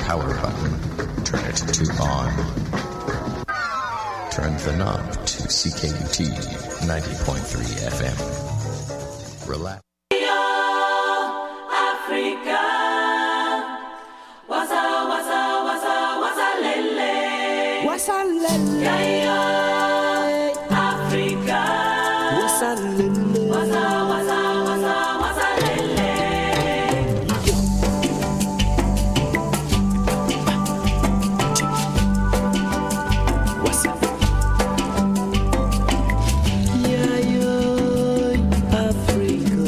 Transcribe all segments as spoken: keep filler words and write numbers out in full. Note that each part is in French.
power button, turn it to on. Turn the knob to C K U T ninety point three F M. Relax. Africa, waza waza waza waza lele, waza lele, yeah, yeah. Africa, waza lele, waza waza waza waza lele. Waza, yeah, yeah, Africa.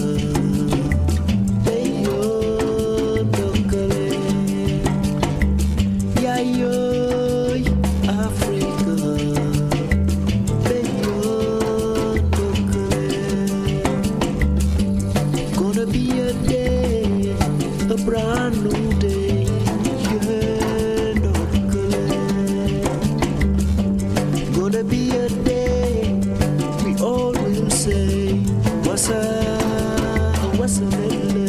Brand new day, yeah, locally. Gonna be a day we all will say, what's up, what's up,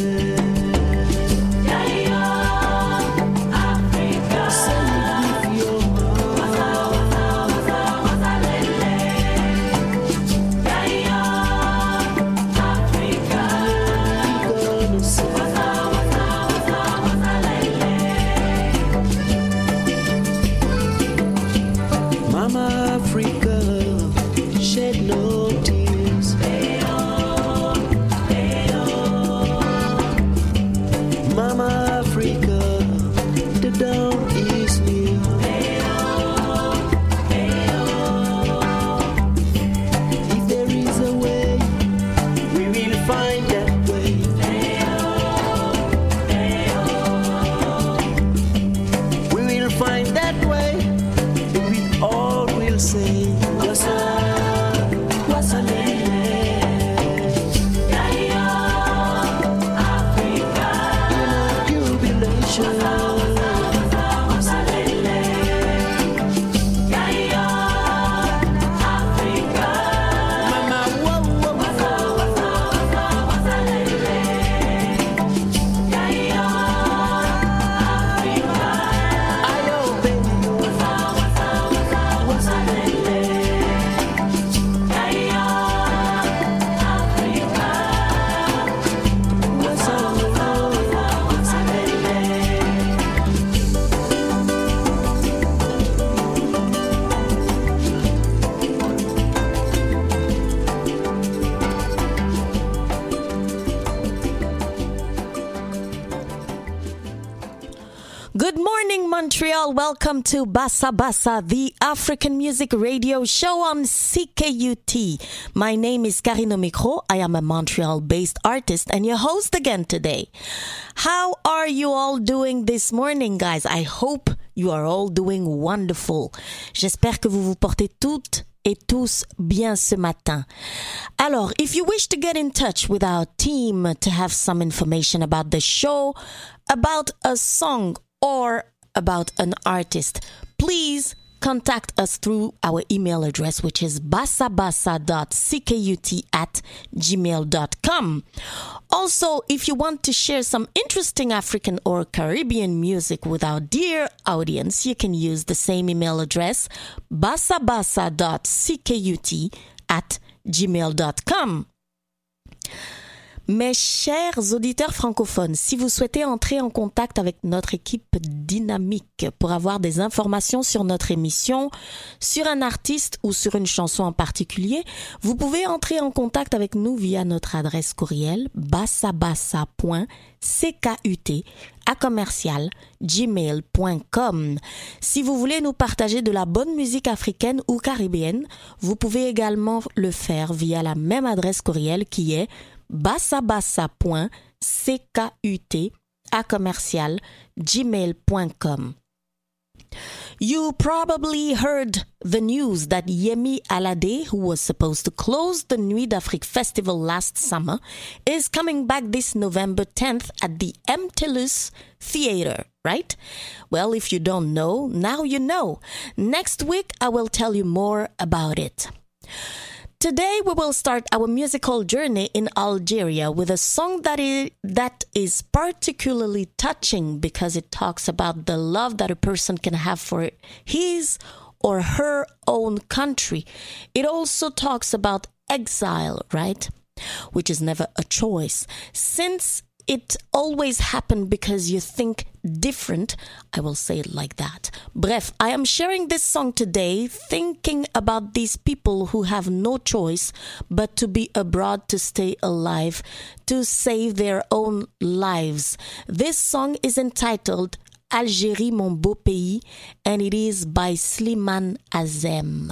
Montreal, welcome to Bassa Bassa, the African music radio show on C K U T. My name is Karine Omicro. I am a Montreal-based artist and your host again today. How are you all doing this morning, guys? I hope you are all doing wonderful. J'espère que vous vous portez toutes et tous bien ce matin. Alors, if you wish to get in touch with our team to have some information about the show, about a song, or about an artist, please contact us through our email address, which is bassabassa dot c k u t at gmail dot com. Also, if you want to share some interesting African or Caribbean music with our dear audience, you can use the same email address, bassabassa dot c k u t at gmail dot com. Mes chers auditeurs francophones, si vous souhaitez entrer en contact avec notre équipe dynamique pour avoir des informations sur notre émission, sur un artiste ou sur une chanson en particulier, vous pouvez entrer en contact avec nous via notre adresse courriel bassabassa point c k u t à commercial gmail point com. Si vous voulez nous partager de la bonne musique africaine ou caribéenne, vous pouvez également le faire via la même adresse courriel qui est bassabassa point c k u t à commercial gmail point com. You probably heard the news that Yemi Alade, who was supposed to close the Nuit d'Afrique Festival last summer, is coming back this November tenth at the MTELUS Theater, right? Well, if you don't know, now you know. Next week, I will tell you more about it. Today we will start our musical journey in Algeria with a song that is, that is particularly touching because it talks about the love that a person can have for his or her own country. It also talks about exile, right? Which is never a choice. Since it always happened because you think different, I will say it like that. Bref, I am sharing this song today thinking about these people who have no choice but to be abroad to stay alive, to save their own lives. This song is entitled Algérie, mon beau pays, and it is by Slimane Azem.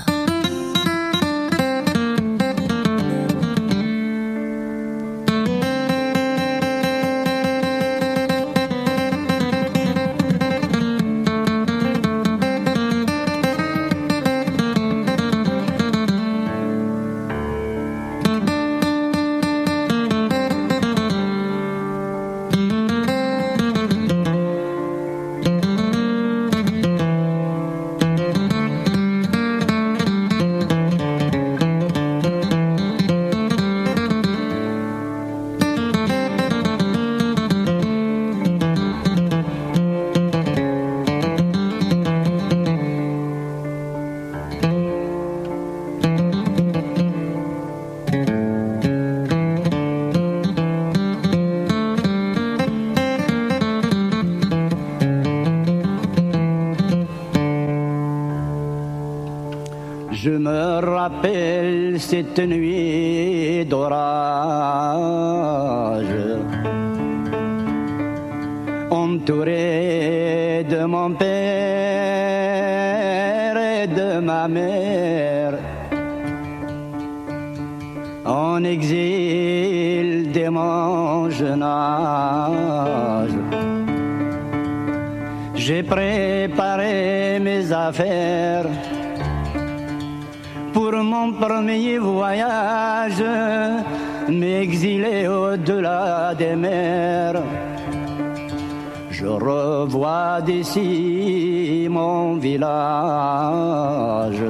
Je me rappelle cette nuit d'orage, entouré de mon père et de ma mère, en exil dès mon jeune âge. J'ai préparé mes affaires pour mon premier voyage, m'exiler au-delà des mers. Je revois d'ici mon village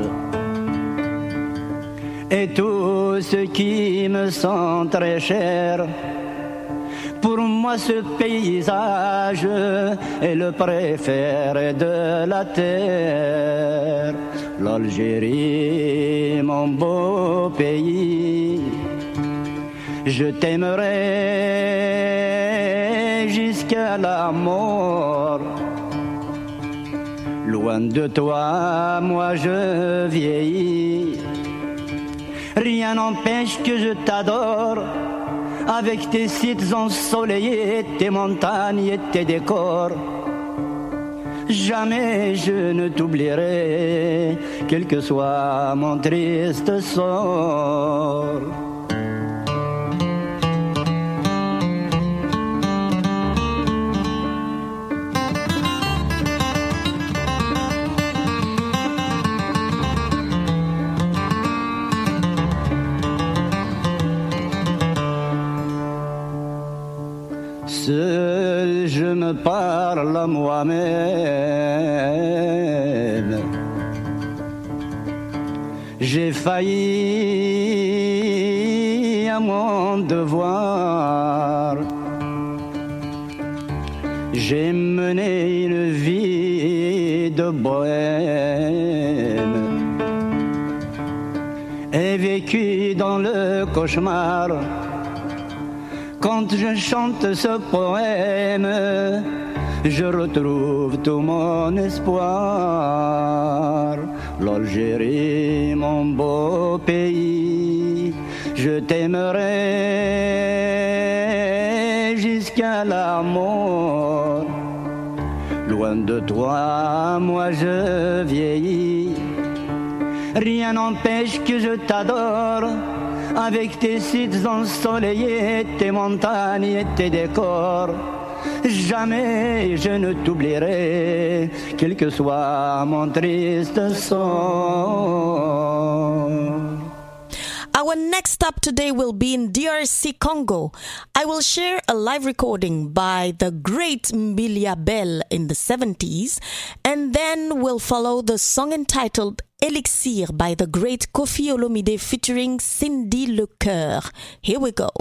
et tout ce qui me sont très chers. Pour moi ce paysage est le préféré de la terre. L'Algérie, mon beau pays, je t'aimerai jusqu'à la mort. Loin de toi, moi je vieillis. Rien n'empêche que je t'adore, avec tes sites ensoleillés, tes montagnes et tes décors. Jamais je ne t'oublierai, quel que soit mon triste sort. Seul je me parle à moi-même. J'ai failli à mon devoir. J'ai mené une vie de bohème et vécu dans le cauchemar. Quand je chante ce poème, je retrouve tout mon espoir. L'Algérie, mon beau pays, je t'aimerai jusqu'à la mort. Loin de toi, moi je vieillis. Rien n'empêche que je t'adore, avec tes sites ensoleillés, tes montagnes et tes décors. Jamais je ne t'oublierai, quel que soit mon triste sort. Our next stop today will be in D R C Congo. I will share a live recording by the great Mbilia Bel in the seventies, and then we'll follow the song entitled Elixir by the great Koffi Olomide featuring Cindy Lecoeur. Here we go.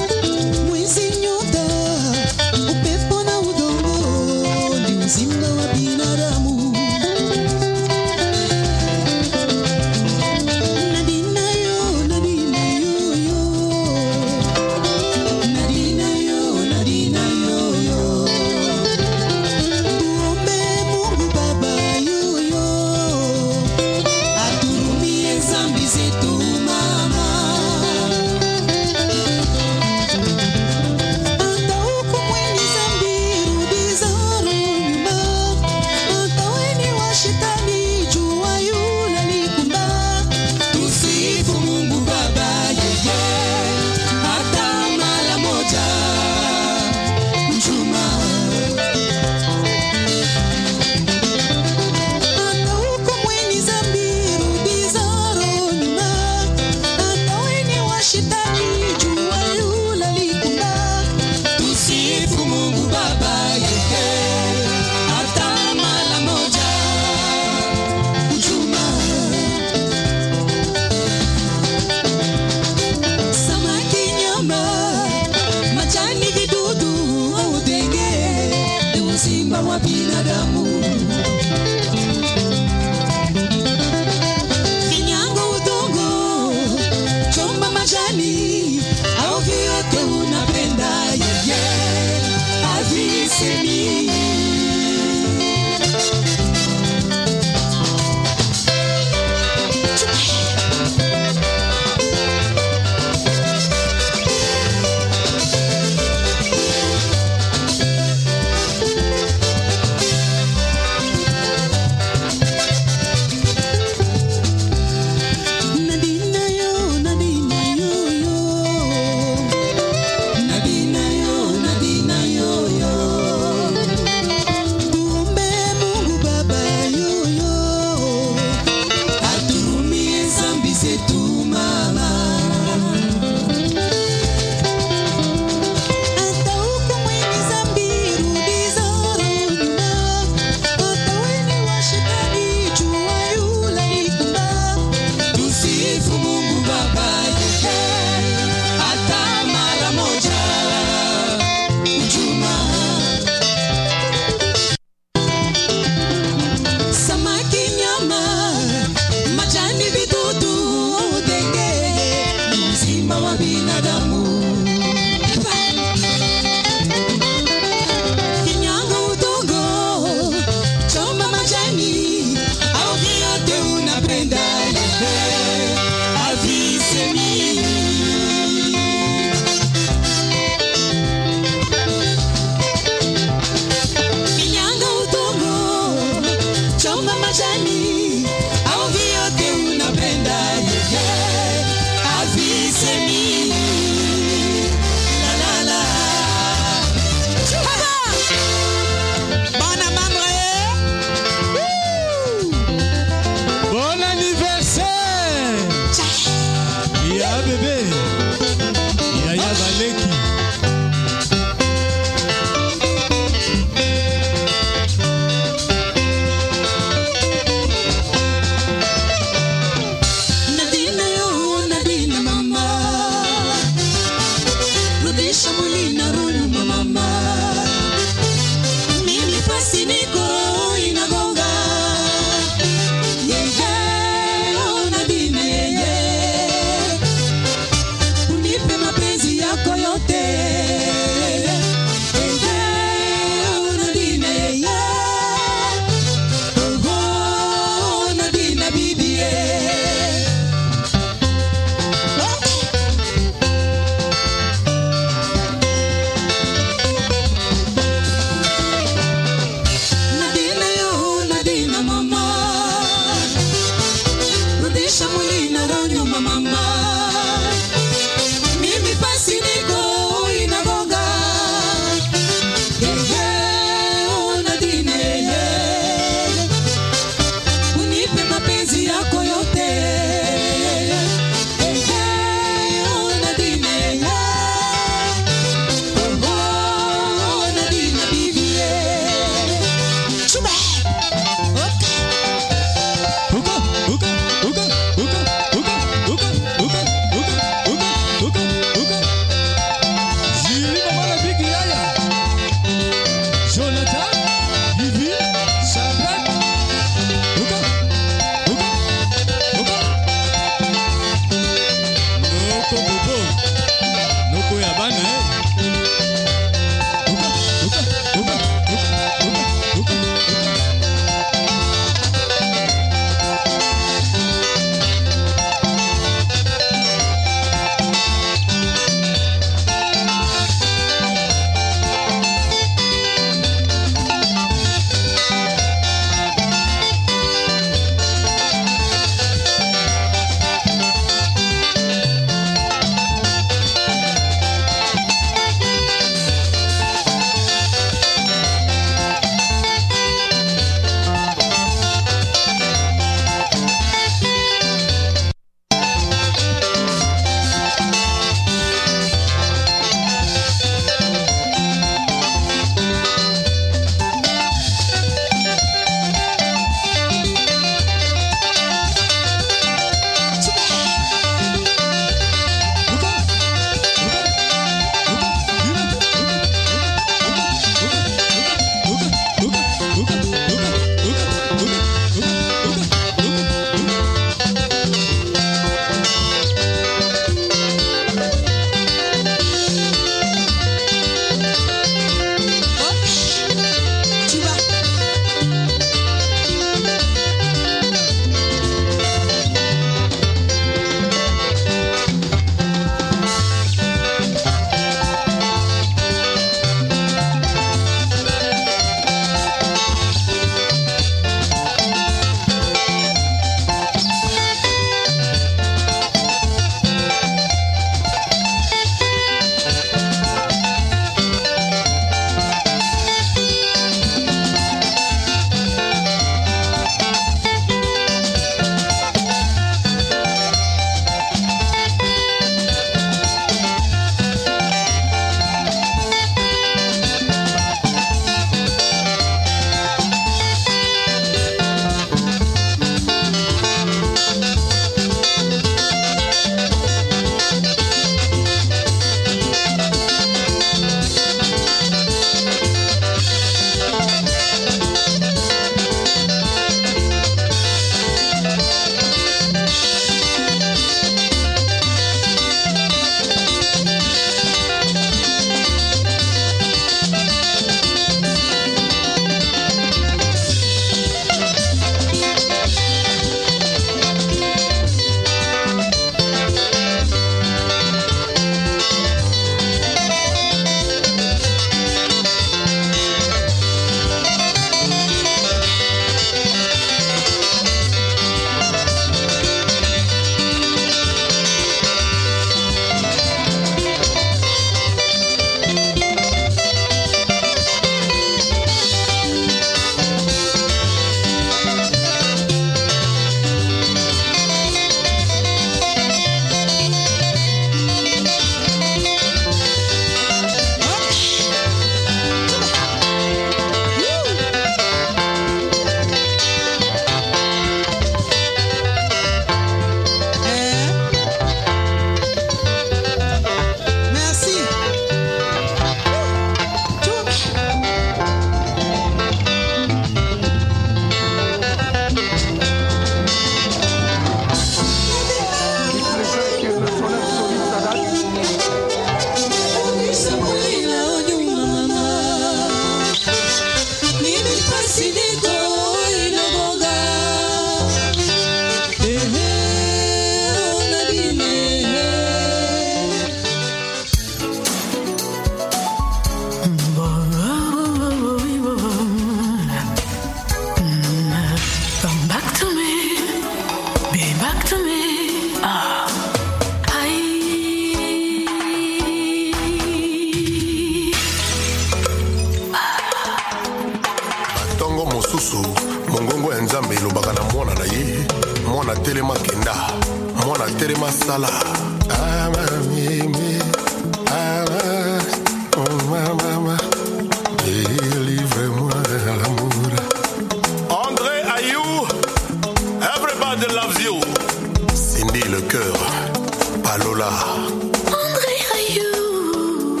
mosusu mongongo ya nzambe elobaka na mwana na ye mwana telema kenda mwana telema sala amamimi ama oh mama délivre-moi l'amour. André Ayou, everybody loves you. Cindy le cœur, Palola. André Ayou,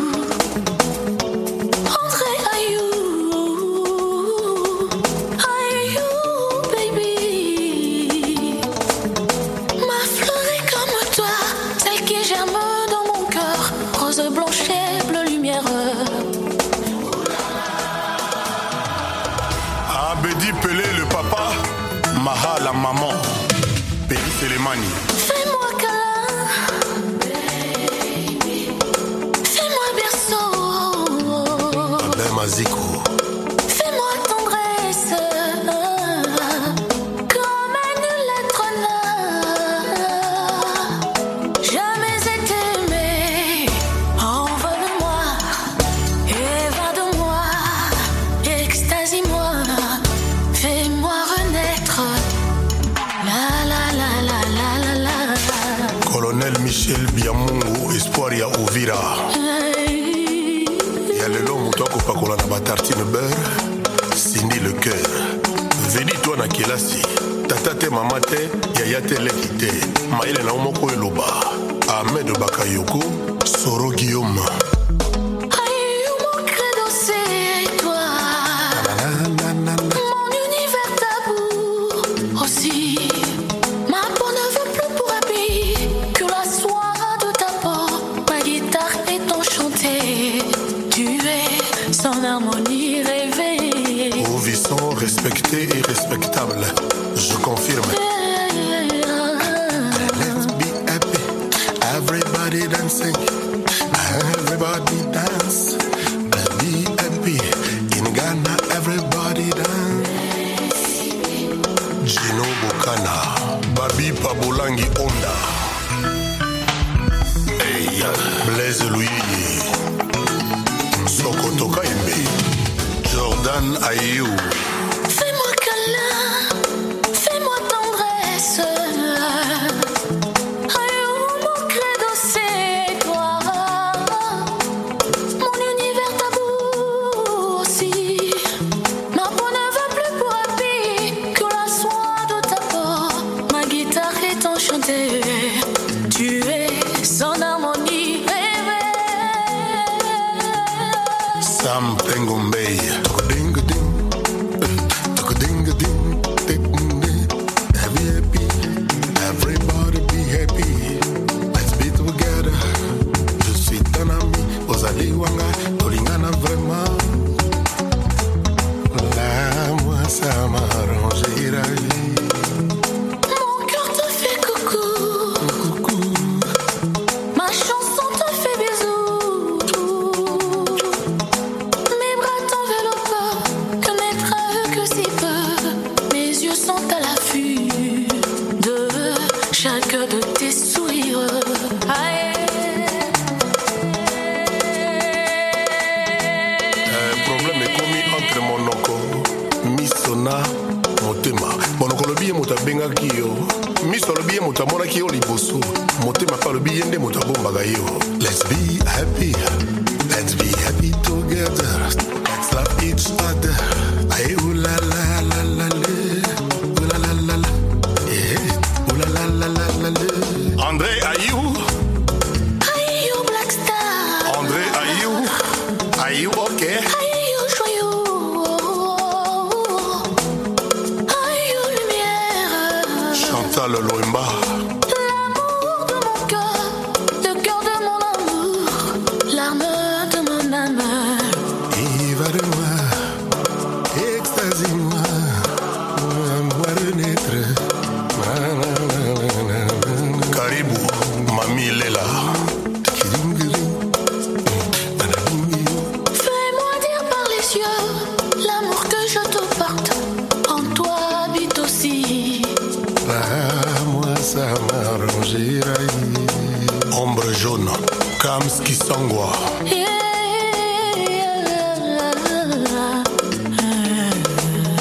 André Ayou, Ayou baby. Ma fleur est comme toi, celle qui germe dans mon cœur, rose blanche et bleue lumière. Abedi Pelé le papa, Maha la maman, Péri Selemani. Fais-moi câlin, fais-moi berceau, Abel Maziko. fais-moi tendresse, comme une lettre n'a jamais été aimée. Envole-moi, évade-moi, extasie-moi, fais-moi renaître. La la la la la la la. Colonel Michel Biamungu, espoir ya Uvira. Ya lelo mutu akopakola na batartine beurre, Cindy le cœur. Vedi toi na kelasi, tata te mama te, yaya te leki te, maile na omoko eloba. Ahmed Bakayoko, Soro Guillaume. Ayou, mon credo, c'est toi. Mon univers tabou aussi. Ma peau ne veut plus pour habit que la soie de ta peau. Ma guitare est enchantée. Tu es sans harmonie rêvée. Au vissant, respecté et respectable. Je confirme. Let's be happy. Everybody dancing. Everybody dance. Let's be happy. In Ghana, everybody dance. Gino Bokana. Babi Pabolangi Onda. Hey, Blaise Louis. Sokoto Kaimbe. Jordan Ayou. Fais-moi câlin, fais-moi tendresse. Ayou, mon credo, c'est toi. Mon univers tabou aussi. Ma peau ne veut plus pour habit que la soie de ta peau. Ma guitare est enchantée. Tu es sans harmonie rêvée. Sam Pengombey. Ding ding. Ding ding. Be happy. Everybody be happy. Let's be together. Je suis ton ami. Ozali wanga. Tolingana vraiment. Là, moi, ça m'arrange la vie. Mon cœur te fait coucou. Coucou. Ma chanson te fait bisous. Mes bras t'enveloppent, que mes bras que si peu. Mes yeux sont à l'affût de chacun de tes sourires. Aïe. Un problème est commis entre monoko misona motema monoko lobi ye moto abengaki yo miso lobi ye moto amonaki yo liboso motema pa lobi ye nde moto abombaka yo. Let's be happy, let's be happy together, let's love each other. Aye ula la la la la ula la la la yeah ula la la la la la. André Ayou, Ayou Black Star. André Ayou, Ayou ok. Ayou joyeux. Ayou lumière. Chantal Loemba. L'amour de mon cœur, le cœur de mon amour, l'arme de mon âme. Évade-moi, extasie-moi, moi renaître. Karibu, Mami Lela. Fais-moi dire par les yeux l'amour que je te porte. En toi habite aussi. Ah, moi ça m'arrangera. Ombre jaune, Kamski Sangwa. Yeah.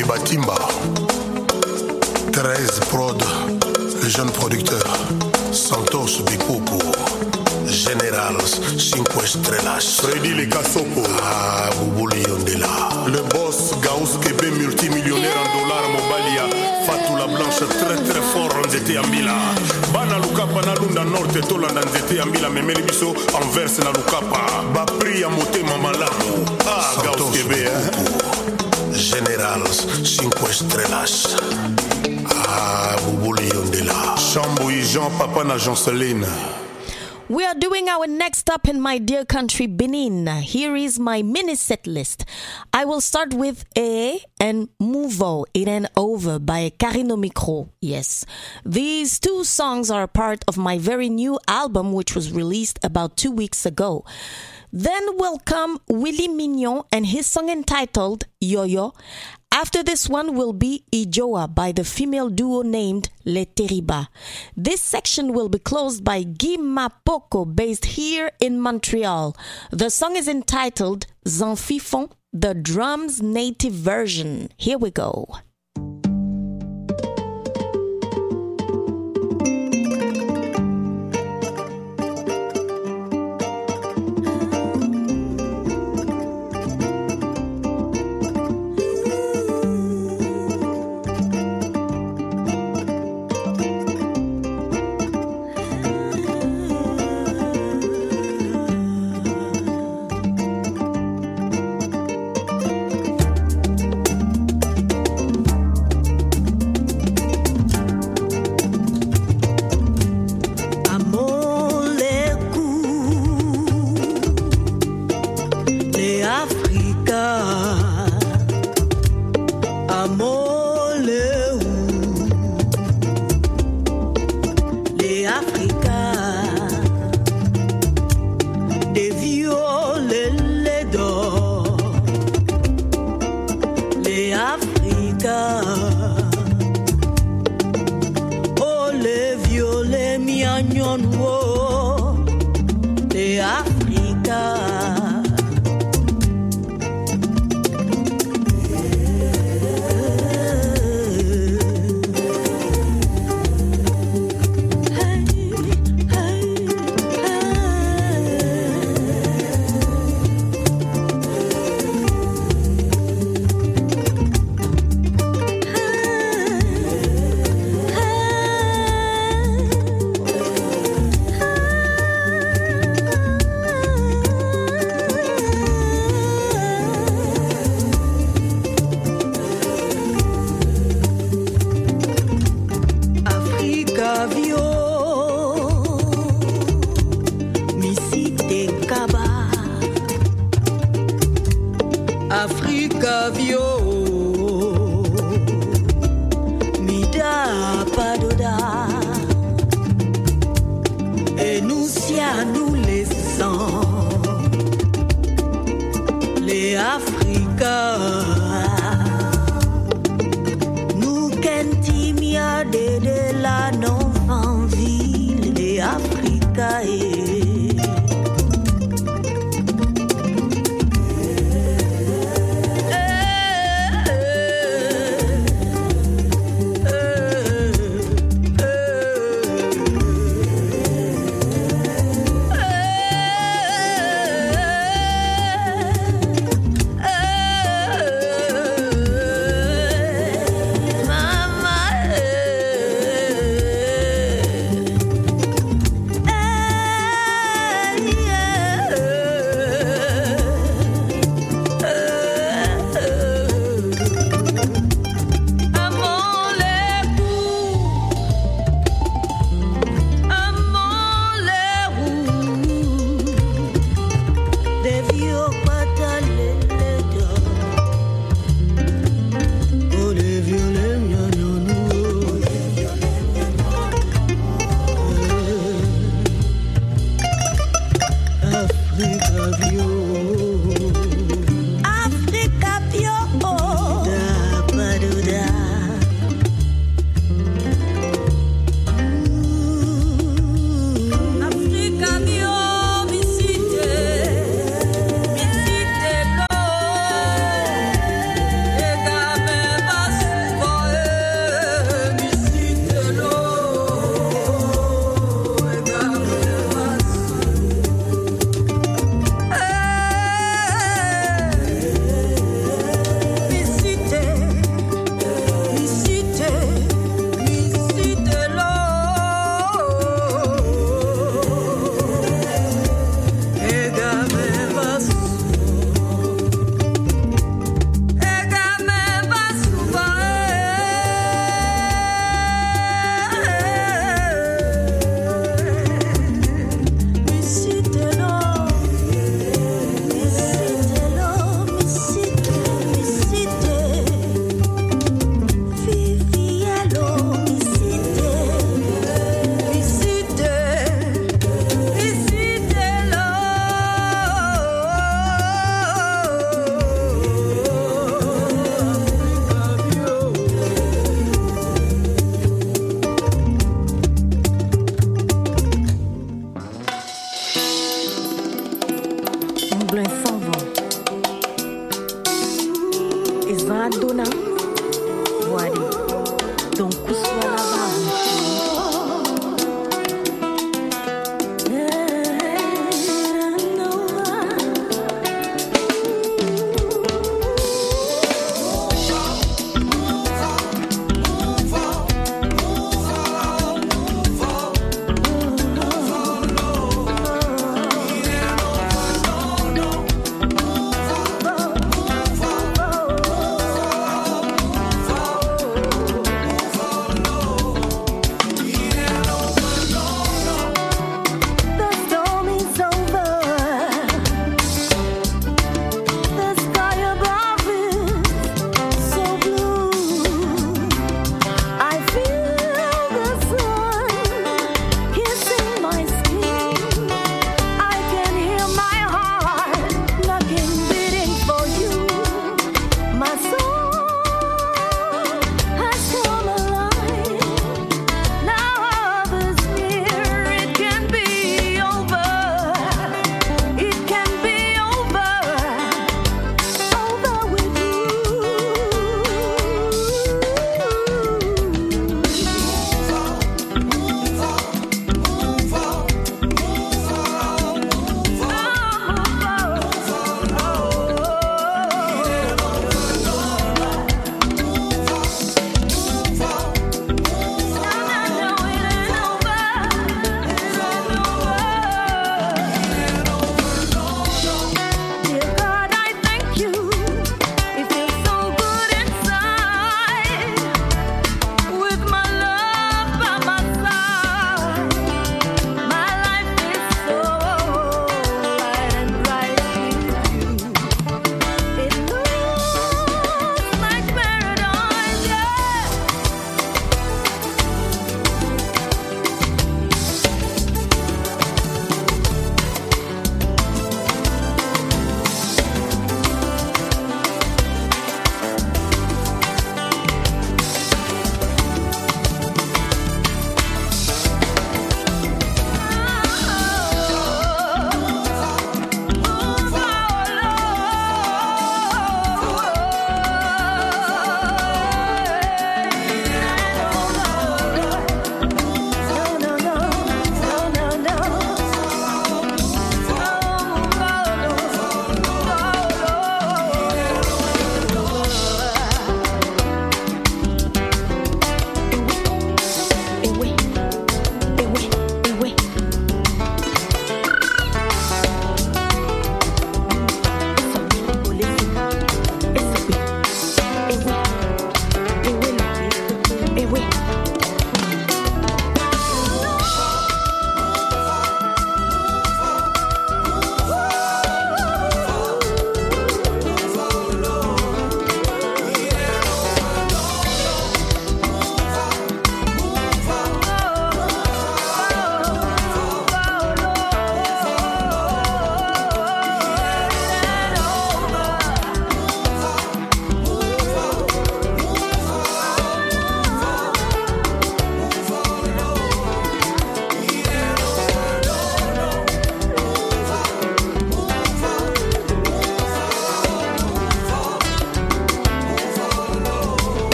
et Batimba. treize Prod, les jeunes producteurs. Santos Bikoko, Generals, Cinque Estrellas, Freddy Le Kasoko, ah, Boubouli Yondela. Le boss Gauss Kebe, multimillionnaire en dollars, Mobalia, Fatou la Blanche, très très fort en Zété Ambila. Bana Lukapa na Lunda Norte, Tolanda Zété Ambila, Memeli Biso, Anvers na Lukapa. Bapri Amote Mamalamu, ah, Gauss Kebe, hein. Generals, Cinque Estrellas. Ah, Boubouli Yondela. Chambouy Jean, Papa na Janseline. We are doing our next stop in my dear country, Benin. Here is my mini set list. I will start with E and Mouvo, It Ain't Over by Karino Micro. Yes. These two songs are a part of my very new album, which was released about two weeks ago. Then will come Willie Mignon and his song entitled Yo-Yo. After this one will be Ijoa by the female duo named Les Teriba. This section will be closed by Guy Mapoko, based here in Montreal. The song is entitled Zanfifon, the drums native version. Here we go. Ezadona. Wadi. Donc, kuswala bahu.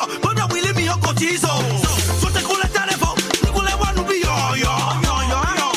Chizo, so te kule telefon, ni kule wanu bi yo yo yo yo yo.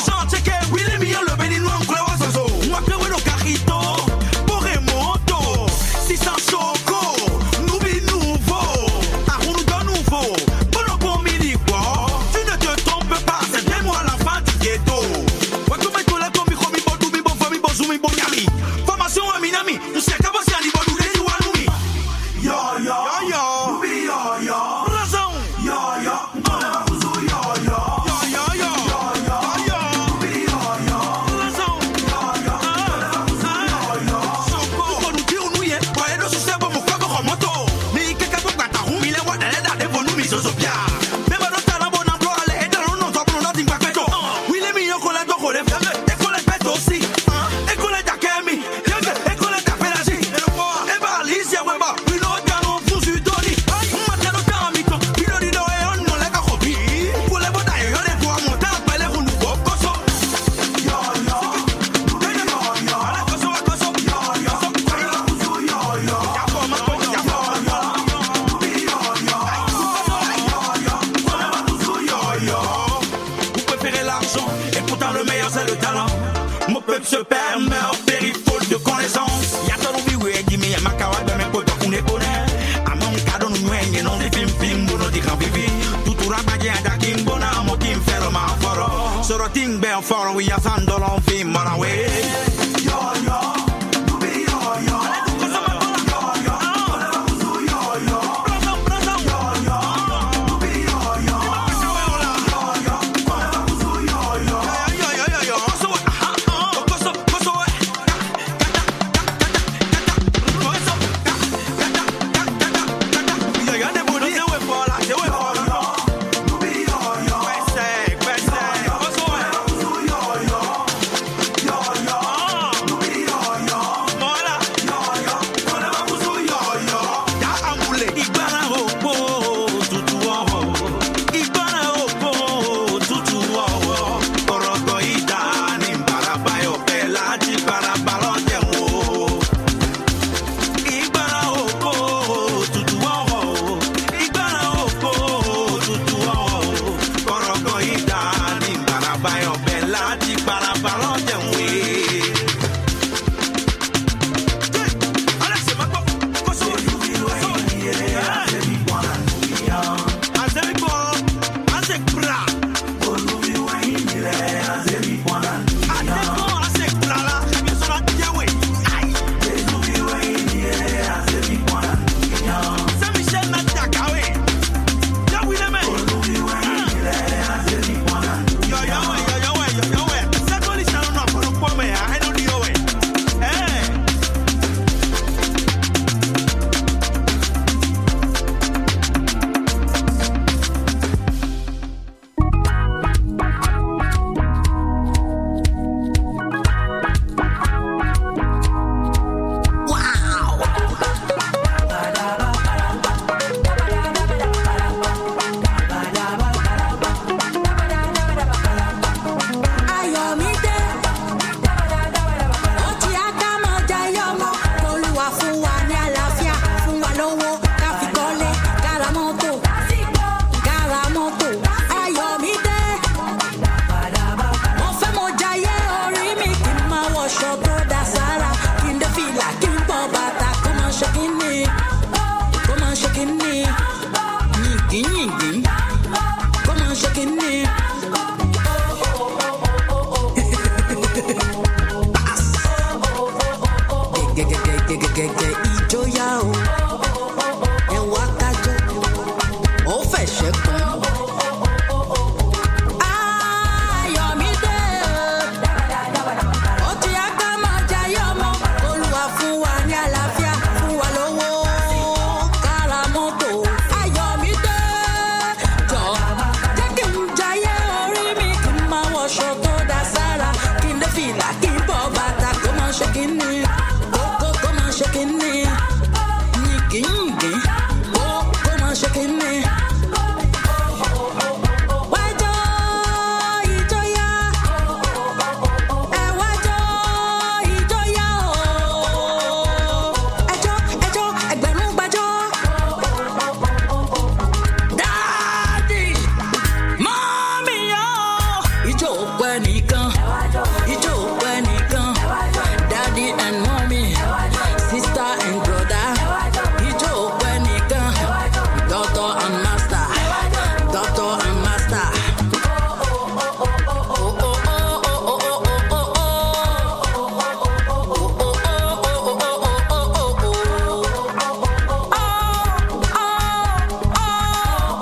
l'argent, et pourtant le meilleur c'est le talent. Mon peuple se perd, meurt, périt, faute de connaissance. Y'a ton envie, oui, dis-moi, y'a ma kawa de mes potes, on est bonheur. A mon cadeau, nous, nous, non, des films, films, nous, des grands bébés. Tout ou rabadien, d'akim, bona, mon team, fait le mal fort. Sur le ting, ben fort, oui, y'a cent dollars, film, mon way. Yo, yo.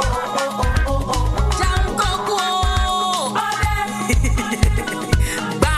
Bye.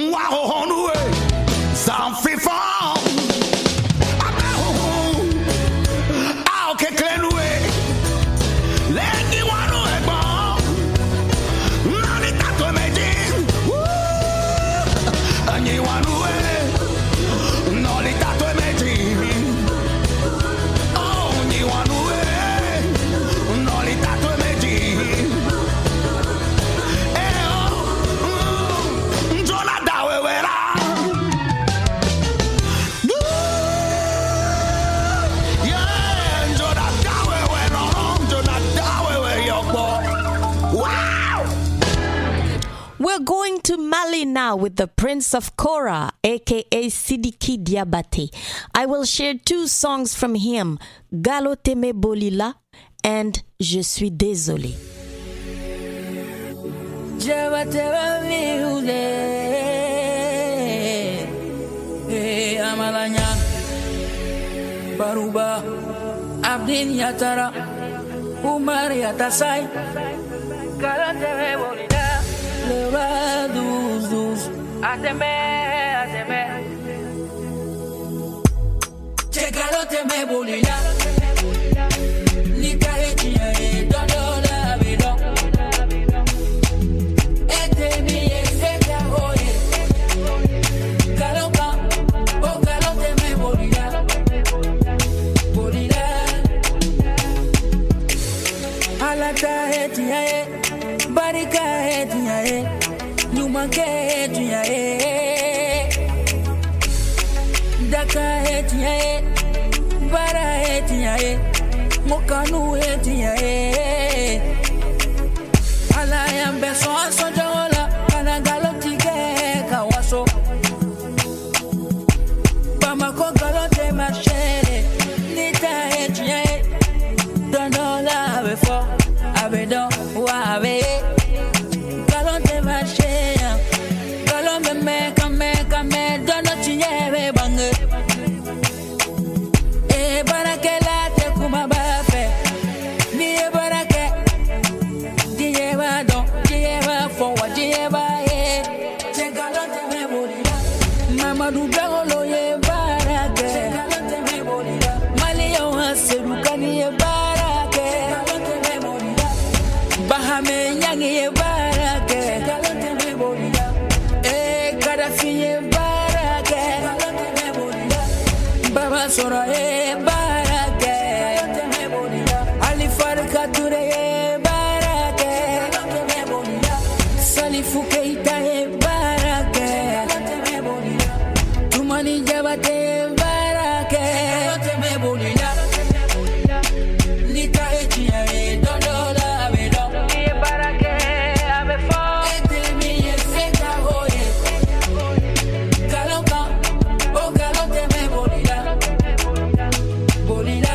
Now with the Prince of Kora, aka Sidiki Diabate. I will share two songs from him, Galo Teme Bolila and Je suis désolé. Baruba Abdin Yatara Umar Yatasai Galo Teme Bolila Le va douce douce Ateme, ateme Chekalo teme bolila Lita etia e dodo la vedo Ete mi e feka oye Kaloka, o kalo teme bolila Bolila Alata etia e Barika etia e Nyumanke etia e Daka etia e Bara etia e Mokanu etia e Ala yambe so aso jawola Kana galoti ke kawaso Bamako galote machere Nita etia e Dondola ave fo Ave don wa ave Galote machere Galombe me kame kame Dono chinyere bange E barake la te kuma bafe Ni e barake Diye ba don Diye ba forward Diye ba e Che galote me bolila Mamadou Begolo ye barake Che galote me bolila Mali yo haseru kani ye barake Che galote me bolila Bahame nyangi ye barake Che galote me bolila E Kadafi ye barake Che galote me bolila Baba Sora ye barake Che galote me bolila Ali Farka Toure ye barake Che galote me bolila Salifou Keita ye barake Che galote me bolila Toumani Diabaté ye barake Che galote me bolila Lita etia e Dondola vedo Ye barake ave fo Ete mi ye feka oye Kaloka o galote me bolila Bolila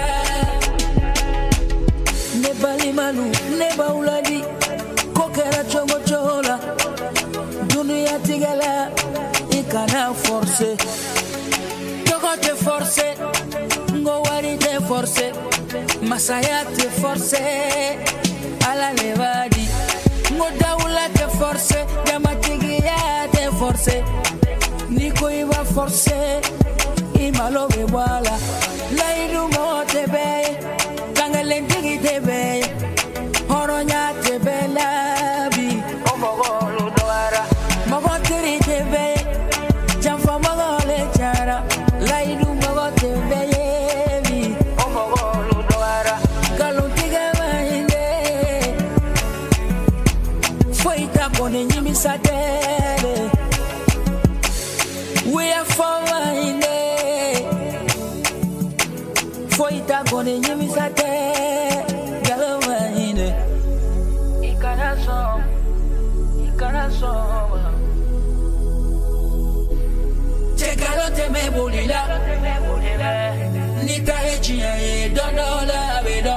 Ne bali malu ne bauladi Kokera chongo chola Dunia tigala Ikana force Toko te force Ngo wari te force Masaya te force Ala levadi Ngo daula te force Jamatigia te force Niko iba force Imalo wala La idu mo te be Kangalentigi te be Horonya te be labi Omogolu doara Mogotiri te be Jamfa mogole chara La idu mogo te be yebi Omogolu doara Kaluntiga mainde Foita kone nyimi satele We are for mainde Foita kone nyimi satele Galo mainde Ikana som Ikana som Chekalote me bolila Nita etia e Dondola vedo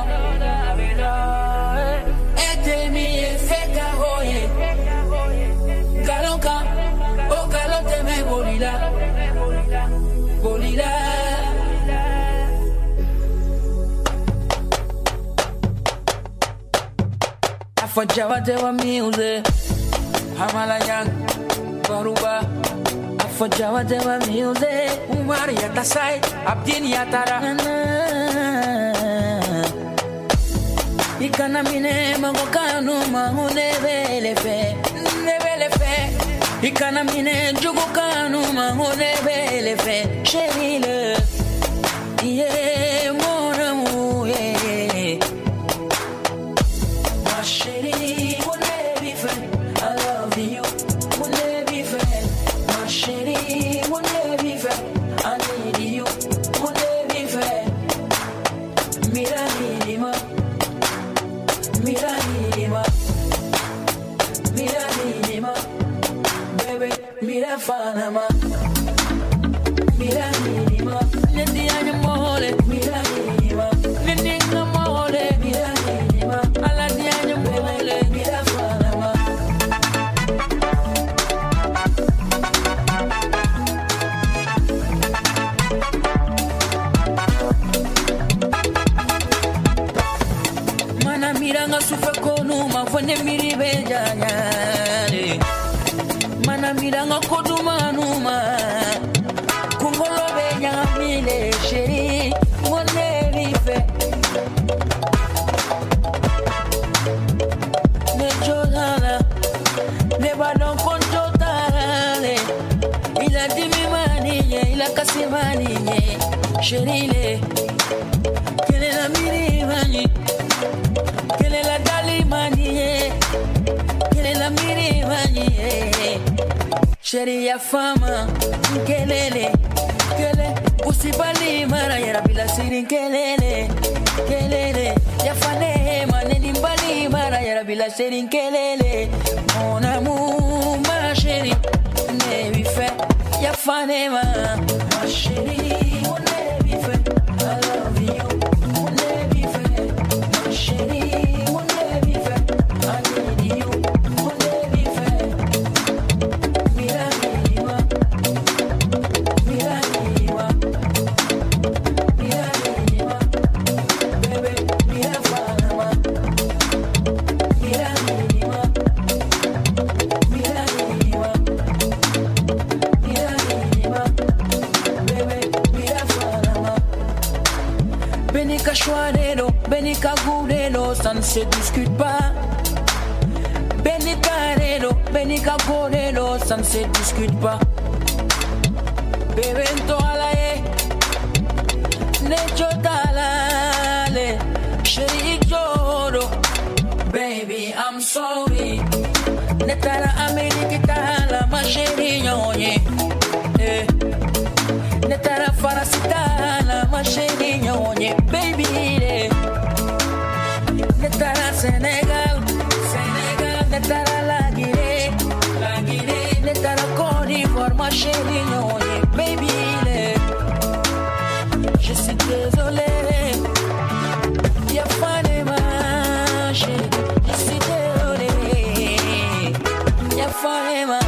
Ete mi e feka oye Galonka O galote me bolila Bolila Afajawate wa music Hamala yang Baruba for Jawa Jawa music. Umar yata sai, Abdin yatara. Ikana mine mango kanu mango nebele fe, nebele fe. Ikana mine jugo kanu mango nebele fe. Chérie le, yeah mon amour, yeah. Ma chérie, mon baby friend, I love you, mon baby friend. Ma chérie, mon baby friend, I need you, mon baby friend. Mira minima, mira minima, mira minima, baby, mira fanama, mira minima. Nendi anyamole, mira minima, nendi namole, mira minima. Ala di anyamole, mira fanama. Mana miranga sufe konuma fone miri bejanyane. Mana miranga koduma numa. Kungolo benyamile sheri mone rife. Ne jodala ne badon kontotale. Ila dimi maniye ila kasi maniye sherile. Kele la miri mani. Kele la dali maniye. Kele la miri maniye. Sheri ya fama kelele kele usibali mara ya bila siri kelele kelele ya fane maneni mbali mara ya bila siri kelele mon amour ma chérie ne lui fait ya fane ma ma chérie mon ne lui fait I love you mon ne lui fait ma chérie mon ne lui fait I need you mon ne lui fait mira minima mira minima mira minima baby mira fanama mira minima mira minima mira minima baby mira fanama. Benika Chouanelo, Benika Goudelo, ça ne se discute pas. Benika Relo, Benika Goudelo, ça ne se discute pas. Bebento alaye, necho talale, sheri joro. Baby, I'm sorry. Netara Amerika tala, ma sheri nyonye. Eh. Netara farasitala, ma sheri nyonye. Baby, eh. Netara Senegal, Senegal. Netara la Guinée, la Guinée. Netara Côte d'Ivoire, ma sheri nyonye. Baby, eh. Je suis désolé. Y'a pas de marche. Je suis désolé. Y'a pas de marche.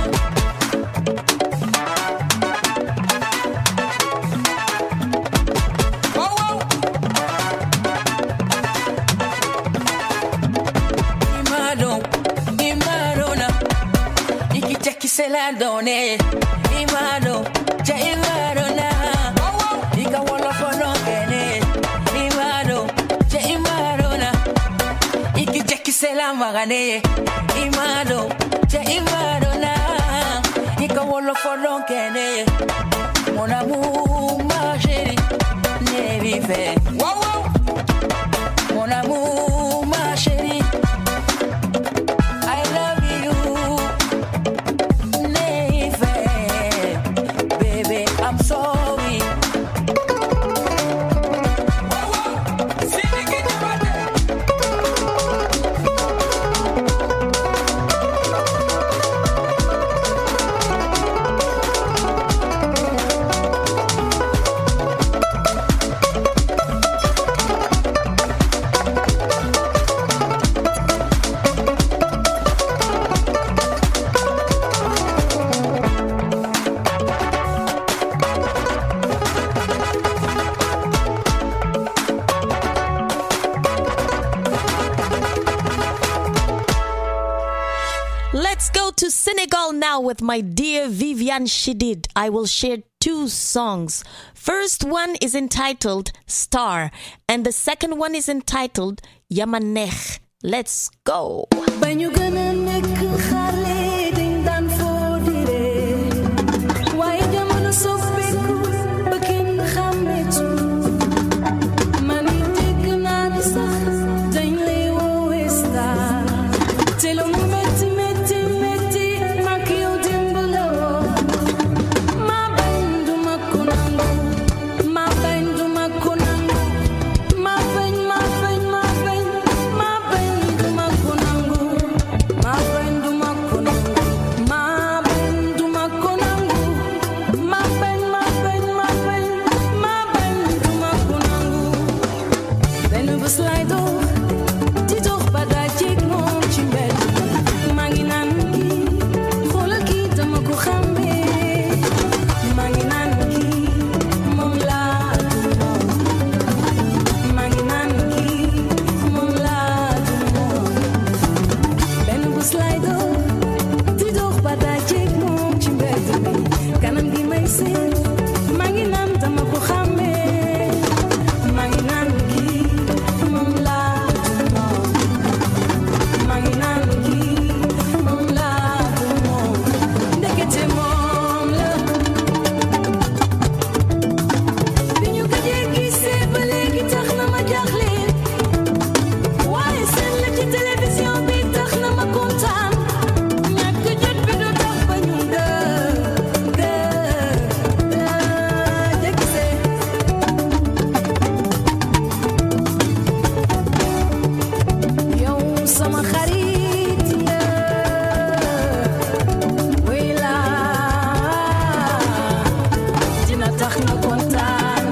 Imado, Imadona, Ikiteki se la donne. Imado, ja Imadona, Ika wala fono kene. Imado, ja Imadona, Ikiteki se la magane. Imado, ja Imadona, Ika wala fono kene. Mon amour, ma chérie, ne vive. Mon amour, ma chérie, I love you. Never, baby, I'm sorry. now with my dear Viviane Chidid. I will share two songs. First one is entitled Star, and the second one is entitled Yamanech. Let's go. Ben you gonna make a ding dan for dire. Why jamana so beku bakin khametu. Mani tekna disa dan lewo esta. Telo meti meti meti makio dimbulo. Ma bendu makunango. Ma bendu makunango. Ma ben ma ben ma ben. Ma bendu makunango. Ma bendu makunango. Ma bendu makunango. Ma ben ma ben ma ben. Ma bendu makunango. Then we slide over. Ti toch badajik mom chimbet. Manginanki. Khola ki dama ko khambe. Manginanki. Mom la. Manginanki. Mom la. Ben we slide over. Ti toch badajik mom chimbet. Kanam di mai se. Manginan dama ko khambe. Manginanki. Mom la. Manginanki. Mom la. Ndekete mom la. Binyu kadegi se balegi takhna ma jaxle. Waaye seen la ci télévision bi taxna ma kontaan. Ñàkk jot bi du tax ba ñu gë gë gë jegse. Yow sama xarit ya. Wey la. Dina tax na kontaan.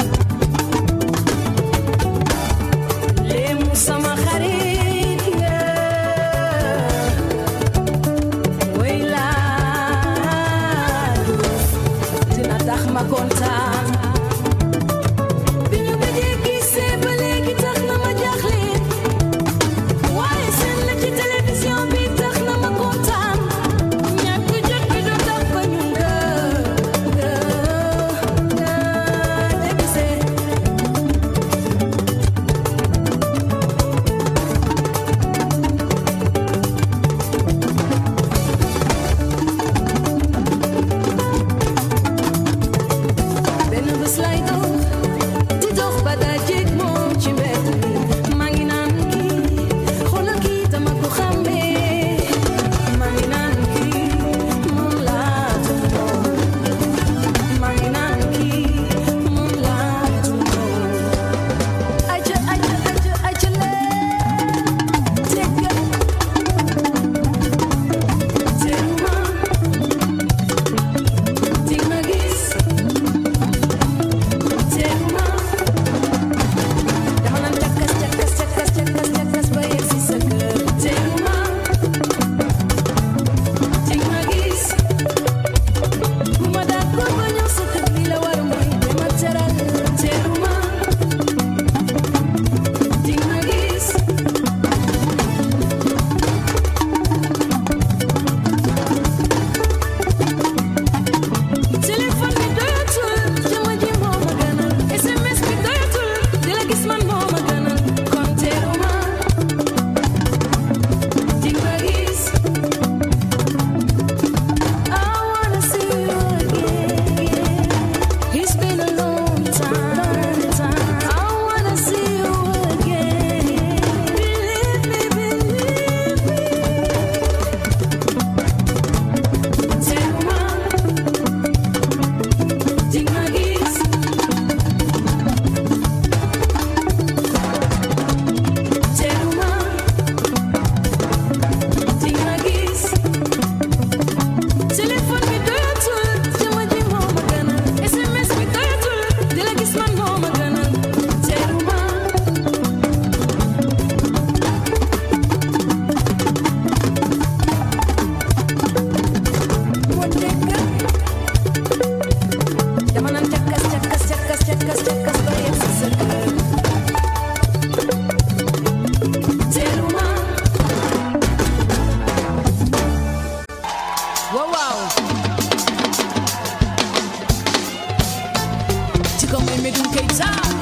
Léemu sama xarit ya. Wey la. Dina tax ma kontaan. Bi ñu gëjee gisee ba léegi tax na ma jaaxle. Waaye seen la ci télévision bi tax na ma kontaan. Ñàkk jot bi du tax ba ñu nga nga nga déggisee. Medoune Keita.